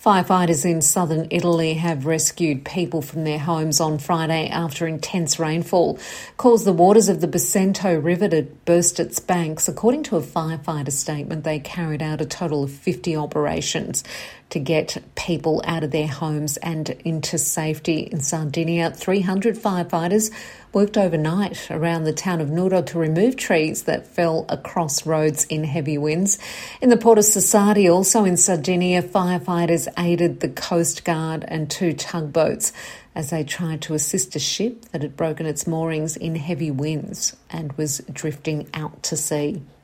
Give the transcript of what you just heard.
Firefighters in southern Italy have rescued people from their homes on Friday after intense rainfall caused the waters of the Bicento River to burst its banks. According to a firefighter statement, they carried out a total of 50 operations to get people out of their homes and into safety. In Sardinia, 300 firefighters worked overnight around the town of Nuoro to remove trees that fell across roads in heavy winds. In the port of Sassari, also in Sardinia, firefighters aided the Coast Guard and 2 tugboats as they tried to assist a ship that had broken its moorings in heavy winds and was drifting out to sea.